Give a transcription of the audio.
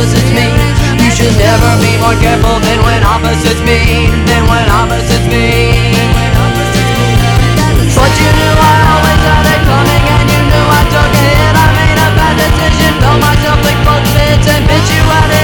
opposites meet. You should never be more careful than when opposites meet. Than when opposites meet. But you knew I always had it coming, and you knew I took a hit. I made a bad decision, told myself lick both bits and bitch you at it.